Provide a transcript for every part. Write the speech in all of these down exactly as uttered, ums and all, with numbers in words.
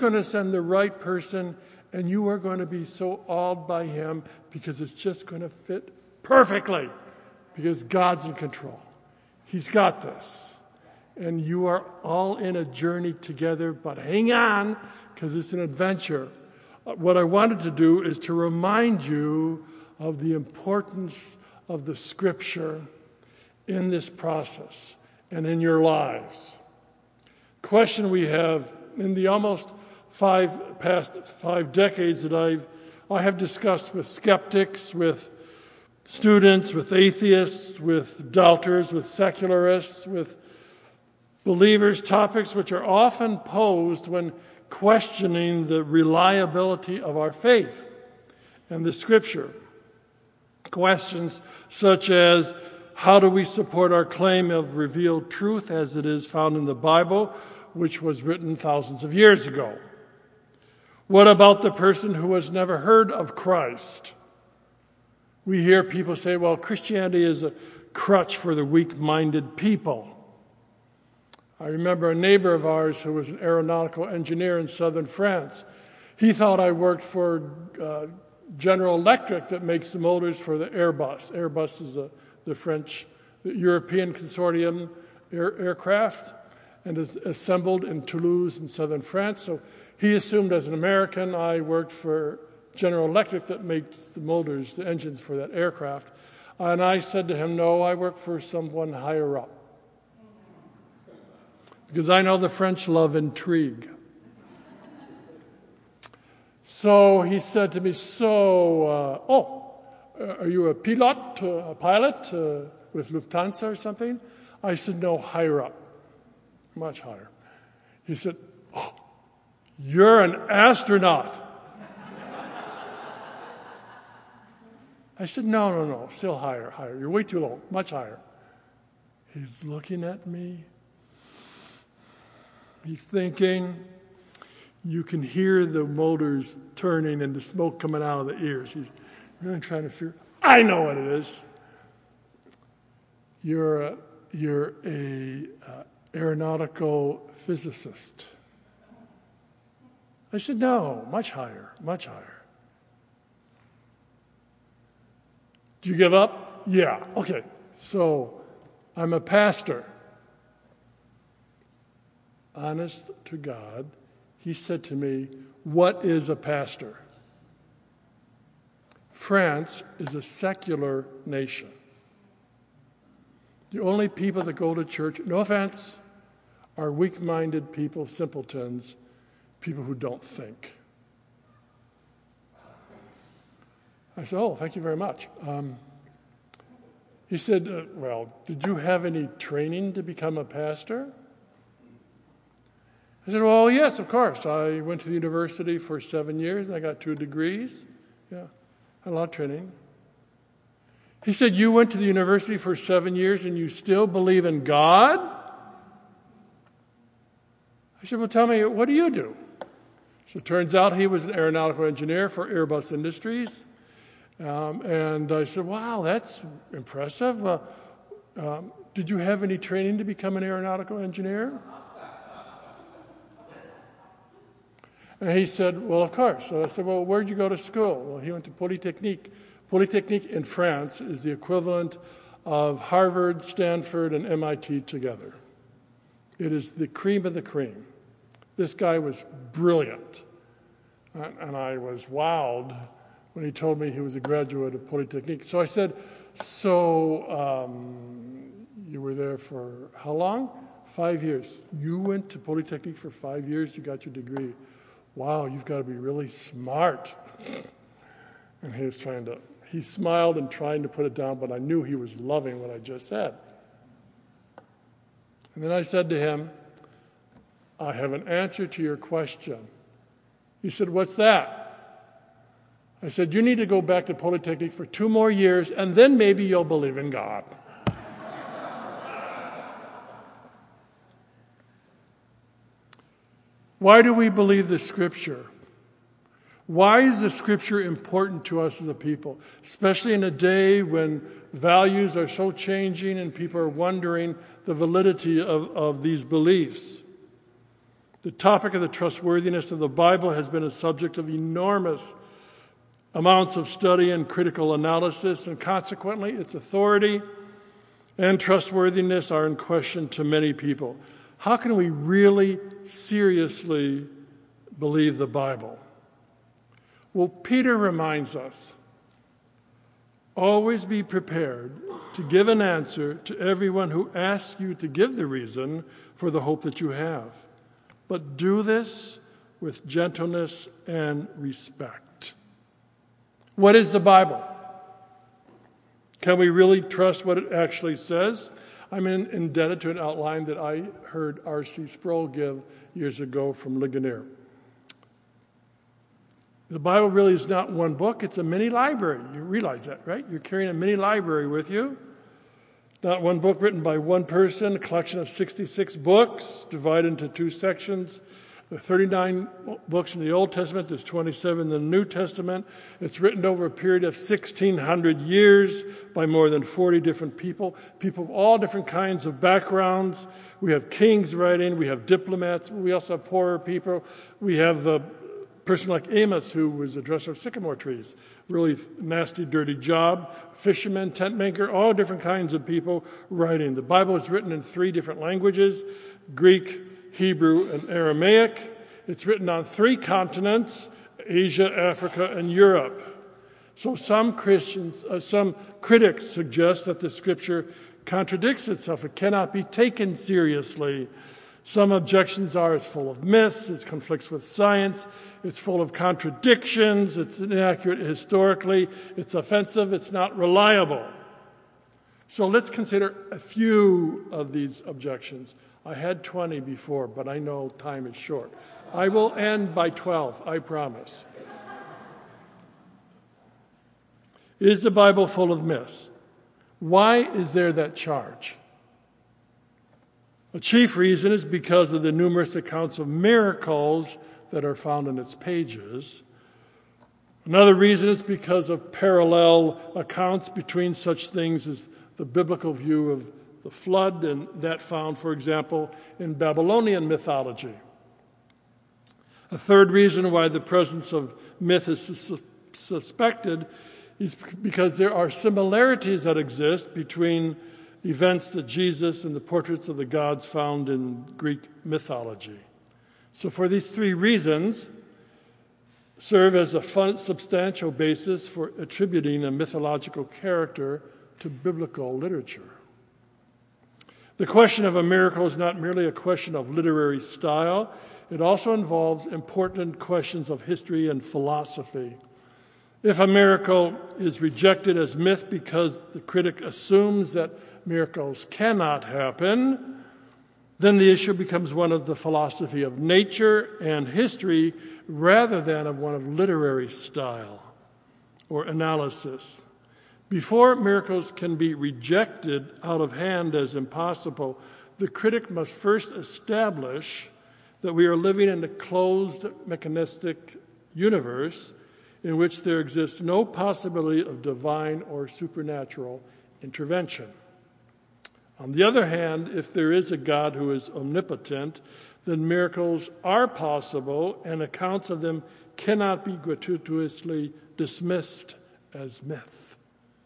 going to send the right person, and you are going to be so awed by him because it's just going to fit perfectly because God's in control. He's got this. And you are all in a journey together, but hang on because it's an adventure. What I wanted to do is to remind you of the importance of the Scripture in this process and in your lives. Question we have in the almost five past five decades that I've I have discussed with skeptics, with students, with atheists, with doubters, with secularists, with believers, topics which are often posed when questioning the reliability of our faith and the Scripture. Questions such as, how do we support our claim of revealed truth as it is found in the Bible, which was written thousands of years ago? What about the person who has never heard of Christ? We hear people say, well, Christianity is a crutch for the weak-minded people. I remember a neighbor of ours who was an aeronautical engineer in southern France. He thought I worked for uh, General Electric that makes the motors for the Airbus. Airbus is a, the French, the European consortium air, aircraft, and is assembled in Toulouse in southern France. So he assumed as an American I worked for General Electric that makes the motors, the engines for that aircraft. And I said to him, no, I work for someone higher up. Because I know the French love intrigue. So he said to me, so, uh, oh, are you a pilot, uh, a pilot uh, with Lufthansa or something? I said, no, higher up, much higher. He said, oh, you're an astronaut. I said, no, no, no, still higher, higher. You're way too low, much higher. He's looking at me. He's thinking. You can hear the motors turning and the smoke coming out of the ears. He's really trying to figure, I know what it is. You're a, you're a uh, aeronautical physicist. I said, no, much higher, much higher. Do you give up? Yeah, okay. So I'm a pastor. Honest to God, he said to me, what is a pastor? France is a secular nation. The only people that go to church, no offense, are weak-minded people, simpletons, people who don't think. I said, oh, thank you very much. Um, he said, uh, well, did you have any training to become a pastor? I said, well, yes, of course. I went to the university for seven years. I got two degrees. Yeah, had a lot of training. He said, you went to the university for seven years and you still believe in God? I said, well, tell me, what do you do? So it turns out he was an aeronautical engineer for Airbus Industries. Um, and I said, wow, that's impressive. Uh, um, did you have any training to become an aeronautical engineer? And he said, well, of course. So I said, well, where'd you go to school? Well, he went to Polytechnique. Polytechnique in France is the equivalent of Harvard, Stanford, and M I T together. It is the cream of the cream. This guy was brilliant. And, and I was wowed when he told me he was a graduate of Polytechnique. So I said, so um, you were there for how long? Five years. You went to Polytechnique for five years, you got your degree. Wow, you've got to be really smart. And he was trying to, he smiled and trying to put it down, but I knew he was loving what I just said. And then I said to him, I have an answer to your question. He said, what's that? I said, you need to go back to Polytechnique for two more years, and then maybe you'll believe in God. Why do we believe the Scripture? Why is the Scripture important to us as a people, especially in a day when values are so changing and people are wondering the validity of, of these beliefs? The topic of the trustworthiness of the Bible has been a subject of enormous amounts of study and critical analysis, and consequently, its authority and trustworthiness are in question to many people. How can we really seriously believe the Bible? Well, Peter reminds us, always be prepared to give an answer to everyone who asks you to give the reason for the hope that you have. But do this with gentleness and respect. What is the Bible? Can we really trust what it actually says? I'm in, indebted to an outline that I heard R C Sproul give years ago from Ligonier. The Bible really is not one book, it's a mini library. You realize that, right? You're carrying a mini library with you. Not one book written by one person, a collection of sixty-six books divided into two sections. There are thirty-nine books in the Old Testament, there's twenty-seven in the New Testament. It's written over a period of sixteen hundred years by more than forty different people, people of all different kinds of backgrounds. We have kings writing, we have diplomats, we also have poorer people. We have a person like Amos, who was a dresser of sycamore trees. Really nasty, dirty job. Fisherman, tent maker, all different kinds of people writing. The Bible is written in three different languages, Greek, Hebrew, and Aramaic. It's written on three continents, Asia, Africa, and Europe. So some Christians, uh, some critics suggest that the Scripture contradicts itself. It cannot be taken seriously. Some objections are it's full of myths, it conflicts with science, it's full of contradictions, it's inaccurate historically, it's offensive, it's not reliable. So let's consider a few of these objections. I had twenty before, but I know time is short. I will end by twelve, I promise. Is the Bible full of myths? Why is there that charge? A chief reason is because of the numerous accounts of miracles that are found in its pages. Another reason is because of parallel accounts between such things as the biblical view of the flood and that found, for example, in Babylonian mythology. A third reason why the presence of myth is sus- suspected is because there are similarities that exist between events that Jesus and the portraits of the gods found in Greek mythology. So for these three reasons, serve as a fun, substantial basis for attributing a mythological character to biblical literature. The question of a miracle is not merely a question of literary style. It also involves important questions of history and philosophy. If a miracle is rejected as myth because the critic assumes that miracles cannot happen, then the issue becomes one of the philosophy of nature and history rather than of one of literary style or analysis. Before miracles can be rejected out of hand as impossible, the critic must first establish that we are living in a closed mechanistic universe in which there exists no possibility of divine or supernatural intervention. On the other hand, if there is a God who is omnipotent, then miracles are possible and accounts of them cannot be gratuitously dismissed as myth.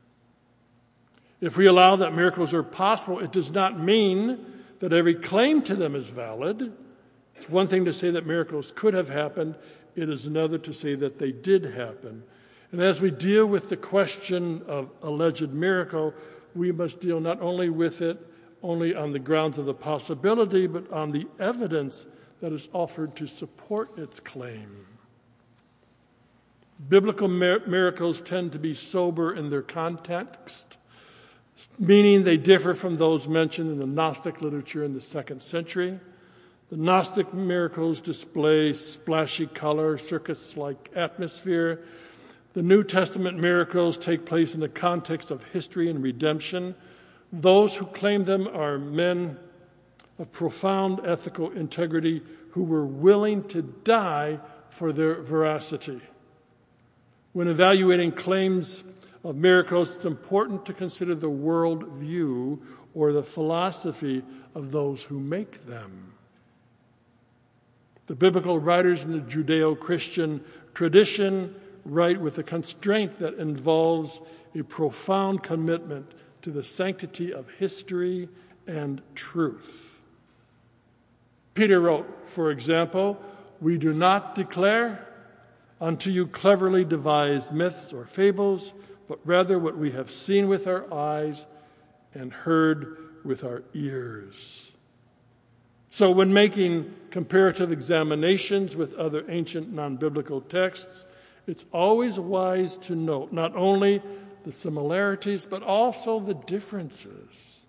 If we allow that miracles are possible, it does not mean that every claim to them is valid. It's one thing to say that miracles could have happened. It is another to say that they did happen. And as we deal with the question of alleged miracle, we must deal not only with it only on the grounds of the possibility, but on the evidence that is offered to support its claim. Biblical mir- miracles tend to be sober in their context, meaning they differ from those mentioned in the Gnostic literature in the second century. The Gnostic miracles display splashy color, circus-like atmosphere. The New Testament miracles take place in the context of history and redemption. Those who claim them are men of profound ethical integrity who were willing to die for their veracity. When evaluating claims of miracles, it's important to consider the world view or the philosophy of those who make them. The biblical writers in the Judeo-Christian tradition write with a constraint that involves a profound commitment to the sanctity of history and truth. Peter wrote, for example, "We do not declare unto you cleverly devised myths or fables, but rather what we have seen with our eyes and heard with our ears." So when making comparative examinations with other ancient non-biblical texts, it's always wise to note not only the similarities, but also the differences.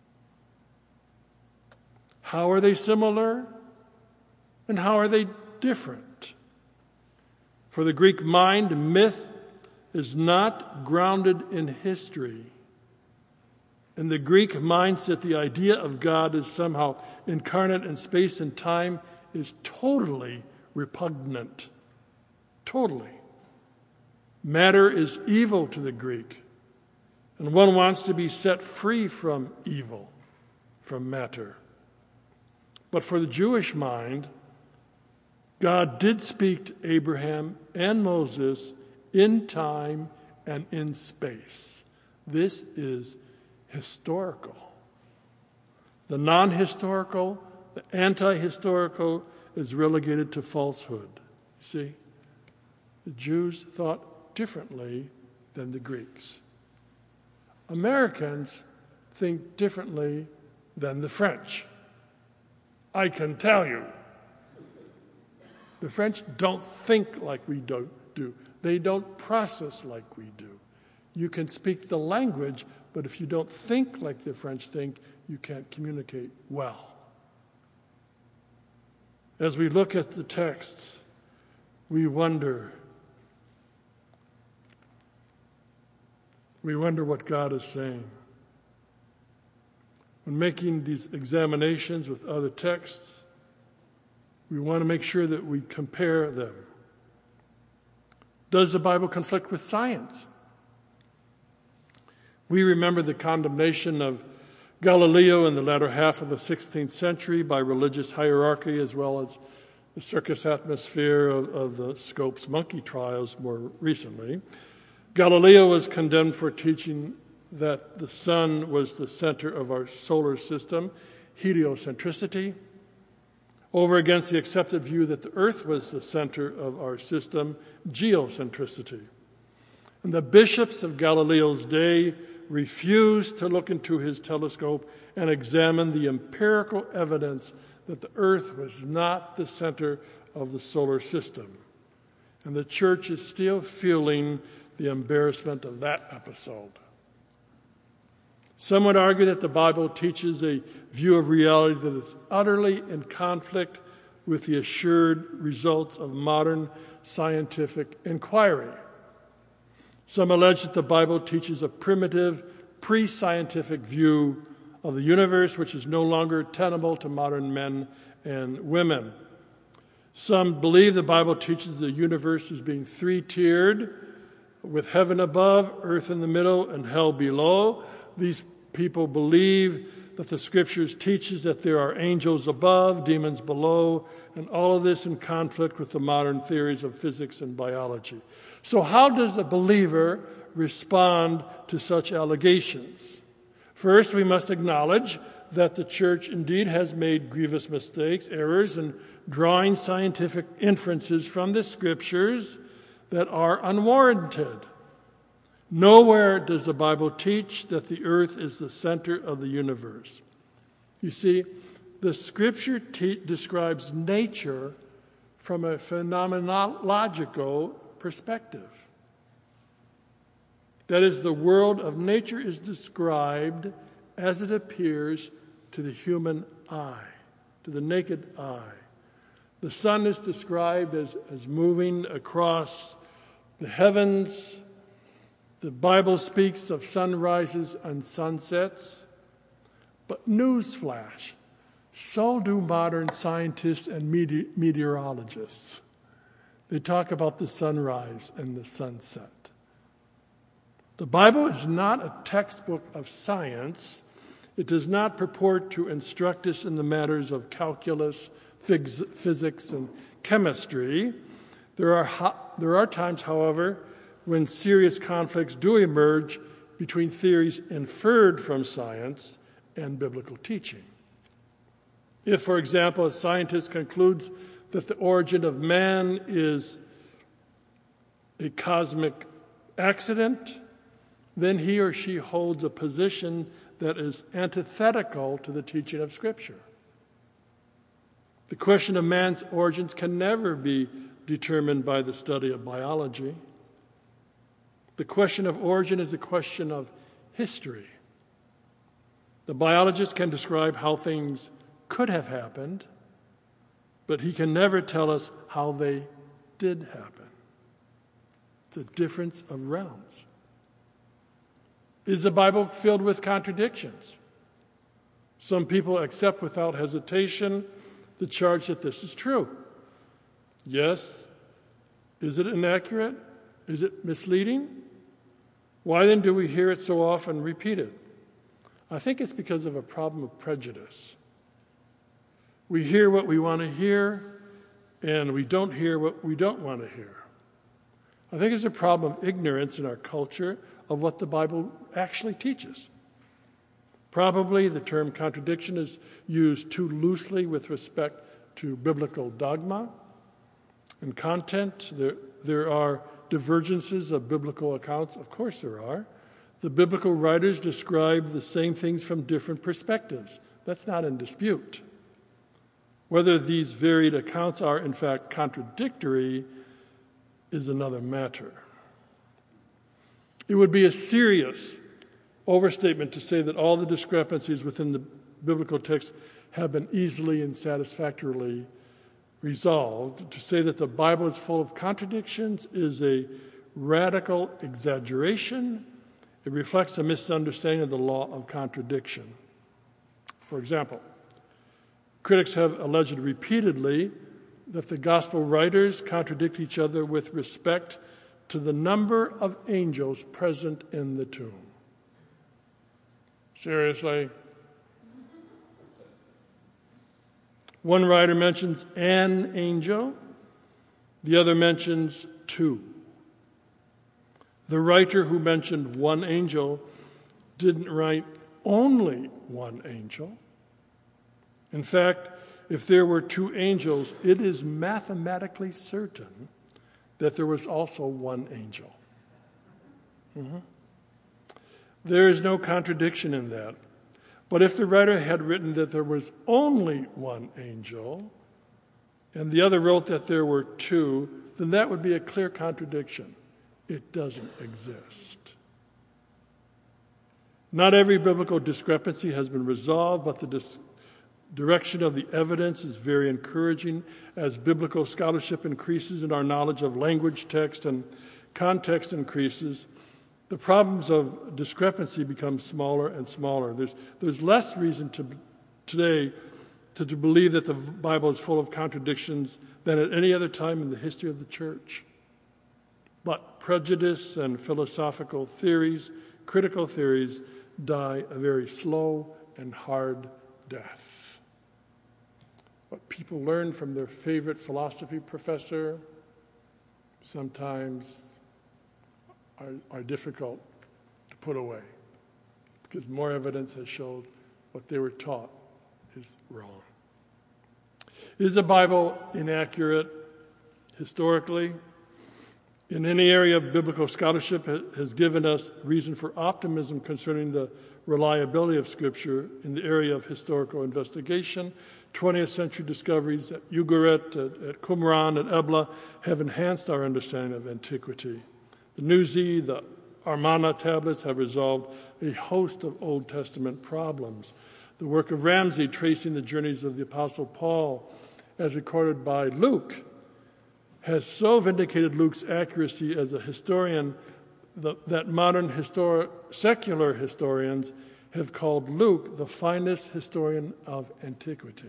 How are they similar? And how are they different? For the Greek mind, myth is not grounded in history. In the Greek mindset, the idea of God as somehow incarnate in space and time is totally repugnant. Totally. Matter is evil to the Greek, and one wants to be set free from evil, from matter. But for the Jewish mind, God did speak to Abraham and Moses in time and in space. This is historical. The non-historical, the anti-historical is relegated to falsehood. You see, the Jews thought differently than the Greeks. Americans think differently than the French. I can tell you. The French don't think like we do. They don't process like we do. You can speak the language, but if you don't think like the French think, you can't communicate well. As we look at the texts, we wonder, we wonder what God is saying. When making these examinations with other texts, we want to make sure that we compare them. Does the Bible conflict with science? We remember the condemnation of Galileo in the latter half of the sixteenth century by religious hierarchy, as well as the circus atmosphere of, of the Scopes monkey trials more recently. Galileo was condemned for teaching that the sun was the center of our solar system, heliocentricity, over against the accepted view that the earth was the center of our system, geocentricity. And the bishops of Galileo's day refused to look into his telescope and examine the empirical evidence that the earth was not the center of the solar system. And the church is still feeling the embarrassment of that episode. Some would argue that the Bible teaches a view of reality that is utterly in conflict with the assured results of modern scientific inquiry. Some allege that the Bible teaches a primitive, pre-scientific view of the universe, which is no longer tenable to modern men and women. Some believe the Bible teaches the universe as being three-tiered, with heaven above, earth in the middle, and hell below. These people believe that the Scriptures teaches that there are angels above, demons below, and all of this in conflict with the modern theories of physics and biology. So how does a believer respond to such allegations? First, we must acknowledge that the church indeed has made grievous mistakes, errors, in drawing scientific inferences from the Scriptures that are unwarranted. Nowhere does the Bible teach that the earth is the center of the universe. You see, the Scripture te- describes nature from a phenomenological perspective. That is, the world of nature is described as it appears to the human eye, to the naked eye. The sun is described as, as moving across the heavens. The Bible speaks of sunrises and sunsets. But newsflash, so do modern scientists and mete- meteorologists. They talk about the sunrise and the sunset. The Bible is not a textbook of science. It does not purport to instruct us in the matters of calculus, phys- physics and chemistry. There are, ho- there are times, however, when serious conflicts do emerge between theories inferred from science and biblical teaching. If, for example, a scientist concludes that the origin of man is a cosmic accident, then he or she holds a position that is antithetical to the teaching of Scripture. The question of man's origins can never be determined by the study of biology. The question of origin is a question of history. The biologist can describe how things could have happened, but he can never tell us how they did happen. It's a difference of realms. Is the Bible filled with contradictions? Some people accept without hesitation the charge that this is true. Yes. Is it inaccurate? Is it misleading? Why then do we hear it so often repeated? I think it's because of a problem of prejudice. We hear what we want to hear, and we don't hear what we don't want to hear. I think it's a problem of ignorance in our culture of what the Bible actually teaches. Probably the term contradiction is used too loosely with respect to biblical dogma and content. There, there are divergences of biblical accounts. Of course there are. The biblical writers describe the same things from different perspectives. That's not in dispute. Whether these varied accounts are in fact contradictory is another matter. It would be a serious overstatement to say that all the discrepancies within the biblical text have been easily and satisfactorily resolved. To say that the Bible is full of contradictions is a radical exaggeration. It reflects a misunderstanding of the law of contradiction. For example, critics have alleged repeatedly that the gospel writers contradict each other with respect to the number of angels present in the tomb. Seriously? One writer mentions an angel, the other mentions two. The writer who mentioned one angel didn't write only one angel. In fact, if there were two angels, it is mathematically certain that there was also one angel. Mm-hmm. There is no contradiction in that. But if the writer had written that there was only one angel, and the other wrote that there were two, then that would be a clear contradiction. It doesn't exist. Not every biblical discrepancy has been resolved, but the dis- direction of the evidence is very encouraging as biblical scholarship increases and our knowledge of language, text, and context increases. The problems of discrepancy become smaller and smaller. There's, there's less reason to, today to, to believe that the Bible is full of contradictions than at any other time in the history of the church. But prejudice and philosophical theories, critical theories, die a very slow and hard death. What people learn from their favorite philosophy professor sometimes are, are difficult to put away because more evidence has showed what they were taught is wrong. Is the Bible inaccurate historically? In any area of biblical scholarship has given us reason for optimism concerning the reliability of Scripture in the area of historical investigation. twentieth century discoveries at Ugarit, at, at Qumran, at Ebla have enhanced our understanding of antiquity. The Nuzi, the Amarna tablets have resolved a host of Old Testament problems. The work of Ramsey, tracing the journeys of the Apostle Paul, as recorded by Luke, has so vindicated Luke's accuracy as a historian that modern histor- secular historians have called Luke the finest historian of antiquity.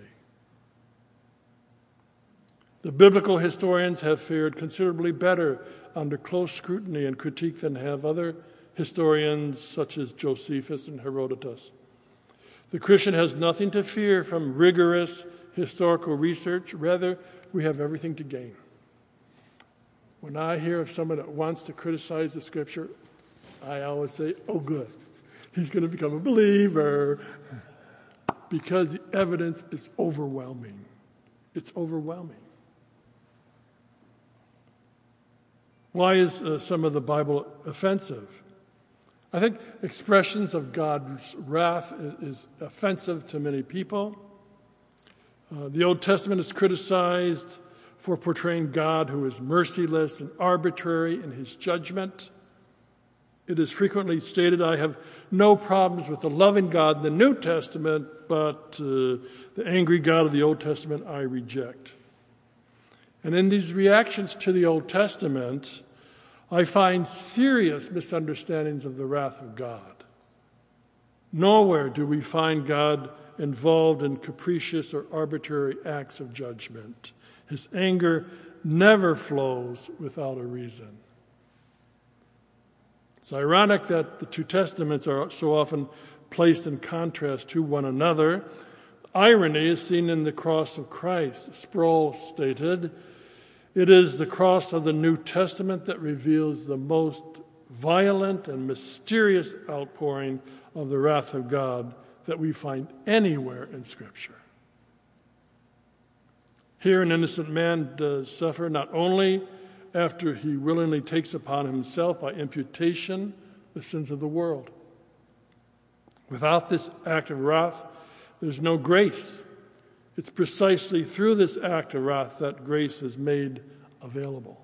The biblical historians have fared considerably better under close scrutiny and critique than have other historians such as Josephus and Herodotus. The Christian has nothing to fear from rigorous historical research. Rather, we have everything to gain. When I hear of someone that wants to criticize the Scripture, I always say, oh, good. He's going to become a believer. Because the evidence is overwhelming. It's overwhelming. Why is uh, some of the Bible offensive? I think expressions of God's wrath is, is offensive to many people. Uh, the Old Testament is criticized for portraying God who is merciless and arbitrary in his judgment. It is frequently stated, I have no problems with the loving God in the New Testament, but uh, the angry God of the Old Testament I reject. And in these reactions to the Old Testament, I find serious misunderstandings of the wrath of God. Nowhere do we find God involved in capricious or arbitrary acts of judgment. His anger never flows without a reason. It's ironic that the two testaments are so often placed in contrast to one another. Irony is seen in the cross of Christ. Sproul stated, it is the cross of the New Testament that reveals the most violent and mysterious outpouring of the wrath of God that we find anywhere in Scripture. Here an innocent man does suffer not only after he willingly takes upon himself by imputation the sins of the world. Without this act of wrath, there's no grace. It's precisely through this act of wrath that grace is made available.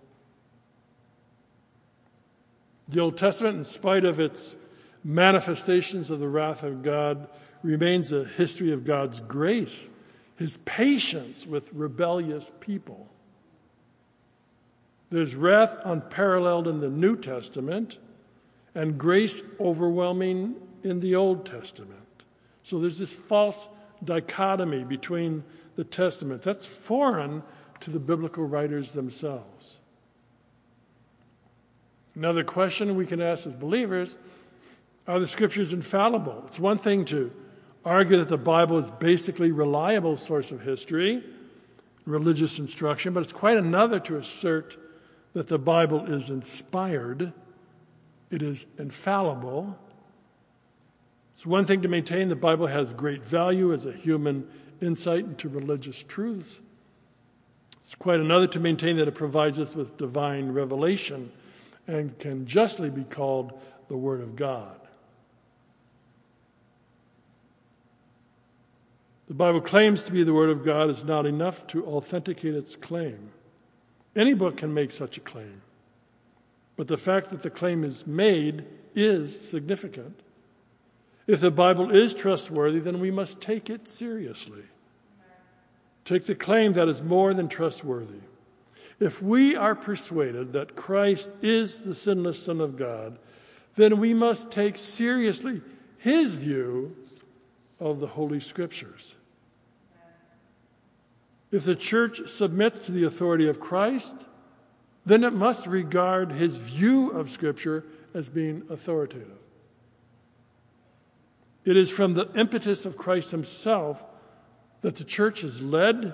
The Old Testament, in spite of its manifestations of the wrath of God, remains a history of God's grace, his patience with rebellious people. There's wrath unparalleled in the New Testament and grace overwhelming in the Old Testament. So there's this false dichotomy between the Testament. That's foreign to the biblical writers themselves. Another question we can ask as believers, are the Scriptures infallible? It's one thing to argue that the Bible is basically a reliable source of history, religious instruction, but it's quite another to assert that the Bible is inspired, it is infallible. It's one thing to maintain the Bible has great value as a human insight into religious truths. It's quite another to maintain that it provides us with divine revelation and can justly be called the Word of God. The Bible claims to be the Word of God is not enough to authenticate its claim. Any book can make such a claim, but the fact that the claim is made is significant. If the Bible is trustworthy, then we must take it seriously. Take the claim that is more than trustworthy. If we are persuaded that Christ is the sinless Son of God, then we must take seriously his view of the Holy Scriptures. If the church submits to the authority of Christ, then it must regard his view of Scripture as being authoritative. It is from the impetus of Christ himself that the church is led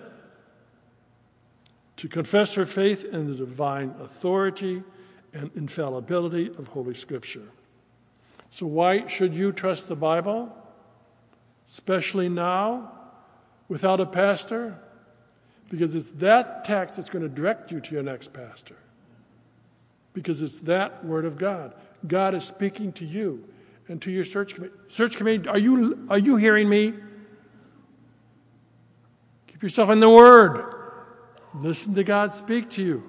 to confess her faith in the divine authority and infallibility of Holy Scripture. So why should you trust the Bible, especially now, without a pastor? Because it's that text that's going to direct you to your next pastor. Because it's that Word of God. God is speaking to you and to your search committee. Search committee, are you, are you hearing me? Keep yourself in the Word. Listen to God speak to you.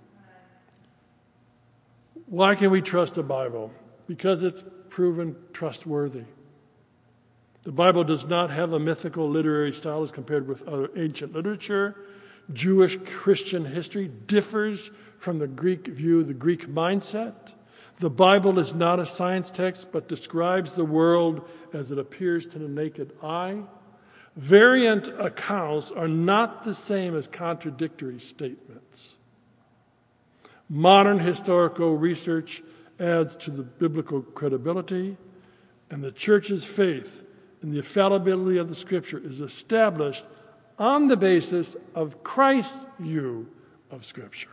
Why can we trust the Bible? Because it's proven trustworthy. The Bible does not have a mythical literary style as compared with other ancient literature. Jewish Christian history differs from the Greek view, the Greek mindset. The Bible is not a science text, but describes the world as it appears to the naked eye. Variant accounts are not the same as contradictory statements. Modern historical research adds to the biblical credibility, and the church's faith in the infallibility of the Scripture is established on the basis of Christ's view of Scripture.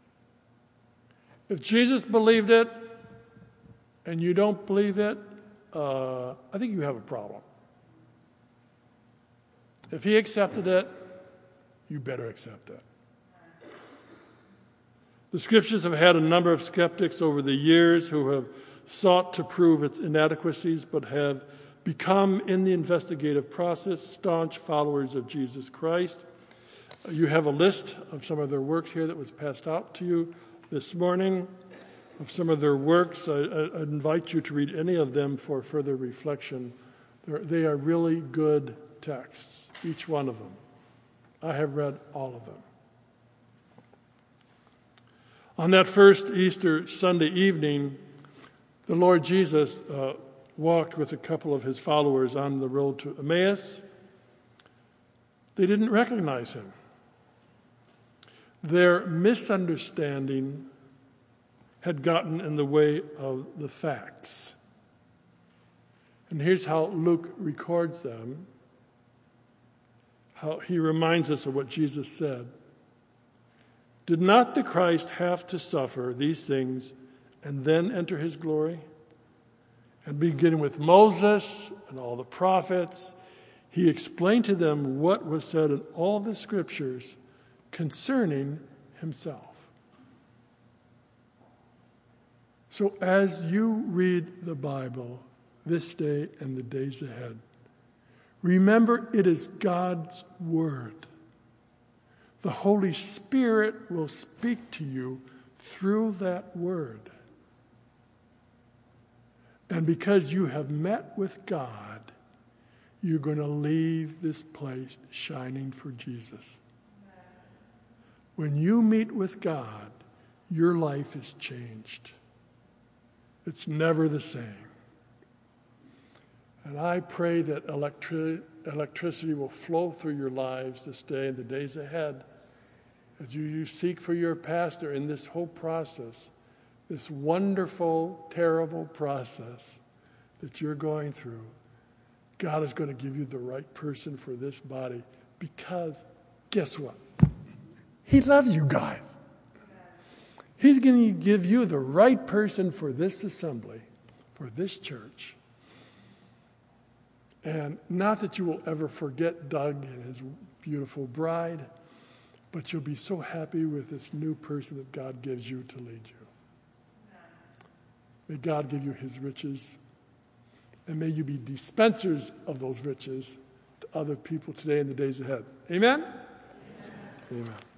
If Jesus believed it and you don't believe it, uh, I think you have a problem. If he accepted it, you better accept it. The Scriptures have had a number of skeptics over the years who have sought to prove its inadequacies, but have become, in the investigative process, staunch followers of Jesus Christ. You have a list of some of their works here that was passed out to you this morning, of some of their works. I, I invite you to read any of them for further reflection. They're, they are really good texts, each one of them. I have read all of them. On that first Easter Sunday evening, the Lord Jesus uh, walked with a couple of his followers on the road to Emmaus. They didn't recognize him. Their misunderstanding had gotten in the way of the facts. And here's how Luke records them, how he reminds us of what Jesus said. Did not the Christ have to suffer these things and then enter his glory? And beginning with Moses and all the prophets, he explained to them what was said in all the Scriptures concerning himself. So as you read the Bible this day and the days ahead, remember it is God's Word. The Holy Spirit will speak to you through that Word. And because you have met with God, you're going to leave this place shining for Jesus. When you meet with God, your life is changed. It's never the same. And I pray that electri- electricity will flow through your lives this day and the days ahead as you, you seek for your pastor in this whole process, this wonderful, terrible process that you're going through. God is going to give you the right person for this body because, guess what? He loves you guys. He's going to give you the right person for this assembly, for this church. And not that you will ever forget Doug and his beautiful bride, but you'll be so happy with this new person that God gives you to lead you. May God give you his riches, and may you be dispensers of those riches to other people today and the days ahead. Amen? Amen. Amen.